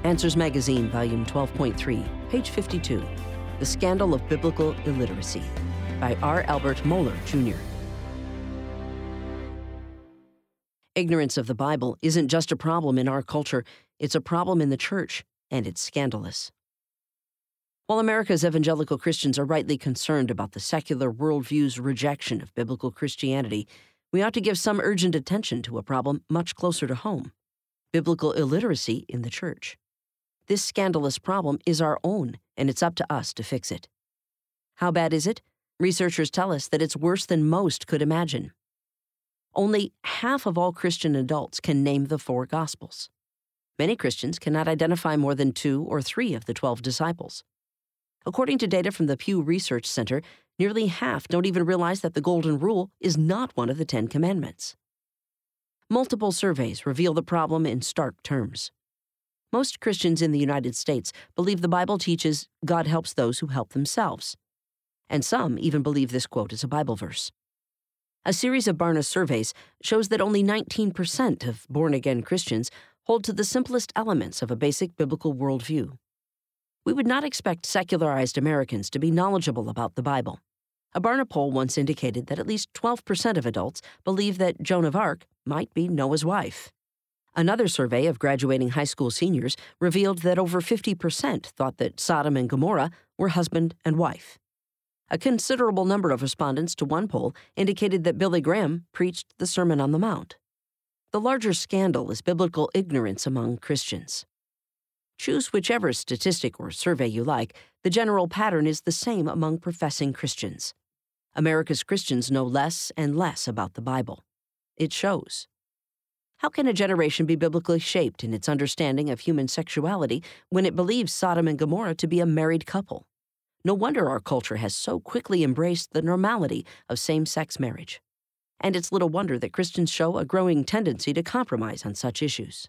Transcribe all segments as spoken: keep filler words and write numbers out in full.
Answers Magazine, Volume twelve point three, page fifty-two. The Scandal of Biblical Illiteracy by R. Albert Moeller, Junior Ignorance of the Bible isn't just a problem in our culture, it's a problem in the church, and it's scandalous. While America's evangelical Christians are rightly concerned about the secular worldview's rejection of biblical Christianity, we ought to give some urgent attention to a problem much closer to home: biblical illiteracy in the church. This scandalous problem is our own, and it's up to us to fix it. How bad is it? Researchers tell us that it's worse than most could imagine. Only half of all Christian adults can name the four Gospels. Many Christians cannot identify more than two or three of the twelve disciples. According to data from the Pew Research Center, nearly half don't even realize that the Golden Rule is not one of the Ten Commandments. Multiple surveys reveal the problem in stark terms. Most Christians in the United States believe the Bible teaches God helps those who help themselves. And some even believe this quote is a Bible verse. A series of Barna surveys shows that only nineteen percent of born-again Christians hold to the simplest elements of a basic biblical worldview. We would not expect secularized Americans to be knowledgeable about the Bible. A Barna poll once indicated that at least twelve percent of adults believe that Joan of Arc might be Noah's wife. Another survey of graduating high school seniors revealed that over fifty percent thought that Sodom and Gomorrah were husband and wife. A considerable number of respondents to one poll indicated that Billy Graham preached the Sermon on the Mount. The larger scandal is biblical ignorance among Christians. Choose whichever statistic or survey you like, the general pattern is the same among professing Christians. America's Christians know less and less about the Bible. It shows. How can a generation be biblically shaped in its understanding of human sexuality when it believes Sodom and Gomorrah to be a married couple? No wonder our culture has so quickly embraced the normality of same-sex marriage. And it's little wonder that Christians show a growing tendency to compromise on such issues.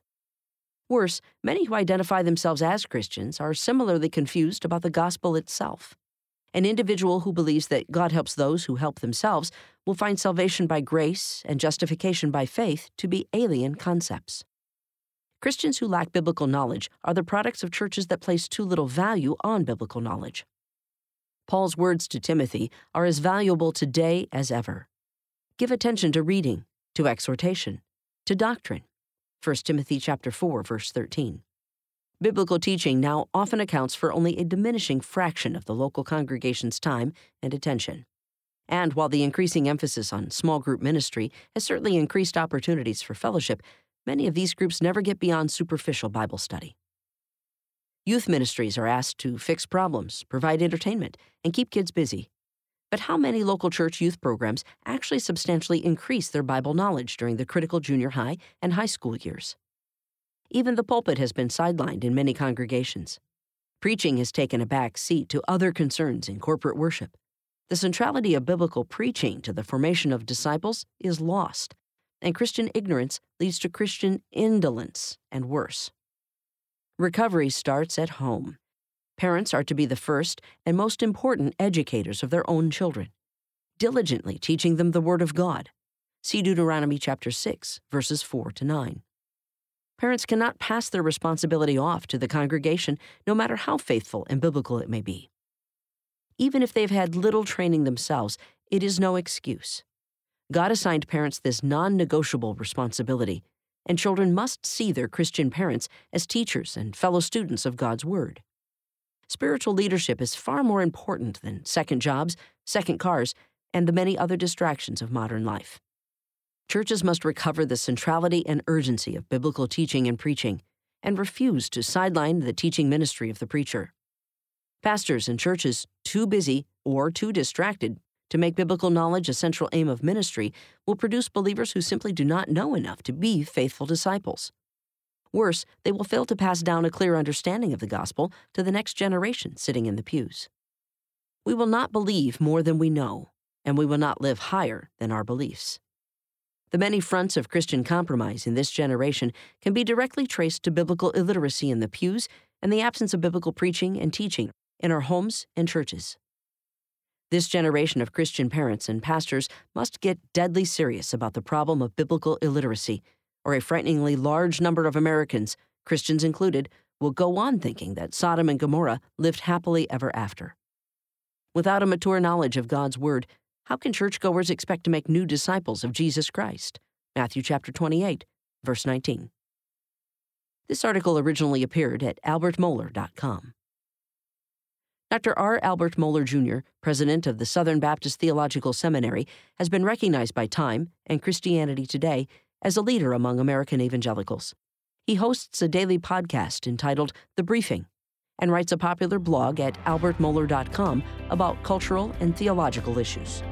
Worse, many who identify themselves as Christians are similarly confused about the gospel itself. An individual who believes that God helps those who help themselves will find salvation by grace and justification by faith to be alien concepts. Christians who lack biblical knowledge are the products of churches that place too little value on biblical knowledge. Paul's words to Timothy are as valuable today as ever. Give attention to reading, to exhortation, to doctrine. First Timothy chapter four, verse thirteen. Biblical teaching now often accounts for only a diminishing fraction of the local congregation's time and attention. And while the increasing emphasis on small group ministry has certainly increased opportunities for fellowship, many of these groups never get beyond superficial Bible study. Youth ministries are asked to fix problems, provide entertainment, and keep kids busy. But how many local church youth programs actually substantially increase their Bible knowledge during the critical junior high and high school years? Even the pulpit has been sidelined in many congregations. Preaching has taken a back seat to other concerns in corporate worship. The centrality of biblical preaching to the formation of disciples is lost, and Christian ignorance leads to Christian indolence and worse. Recovery starts at home. Parents are to be the first and most important educators of their own children, diligently teaching them the Word of God. See Deuteronomy chapter six, verses four to nine. Parents cannot pass their responsibility off to the congregation, no matter how faithful and biblical it may be. Even if they've had little training themselves, it is no excuse. God assigned parents this non-negotiable responsibility, and children must see their Christian parents as teachers and fellow students of God's Word. Spiritual leadership is far more important than second jobs, second cars, and the many other distractions of modern life. Churches must recover the centrality and urgency of biblical teaching and preaching, and refuse to sideline the teaching ministry of the preacher. Pastors and churches too busy or too distracted to make biblical knowledge a central aim of ministry will produce believers who simply do not know enough to be faithful disciples. Worse, they will fail to pass down a clear understanding of the gospel to the next generation sitting in the pews. We will not believe more than we know, and we will not live higher than our beliefs. The many fronts of Christian compromise in this generation can be directly traced to biblical illiteracy in the pews and the absence of biblical preaching and teaching in our homes and churches. This generation of Christian parents and pastors must get deadly serious about the problem of biblical illiteracy, or a frighteningly large number of Americans, Christians included, will go on thinking that Sodom and Gomorrah lived happily ever after. Without a mature knowledge of God's Word, how can churchgoers expect to make new disciples of Jesus Christ? Matthew chapter twenty-eight, verse nineteen. This article originally appeared at albert mohler dot com. Doctor R. Albert Mohler, Junior, president of the Southern Baptist Theological Seminary, has been recognized by Time and Christianity Today as a leader among American evangelicals. He hosts a daily podcast entitled The Briefing and writes a popular blog at albert mohler dot com about cultural and theological issues.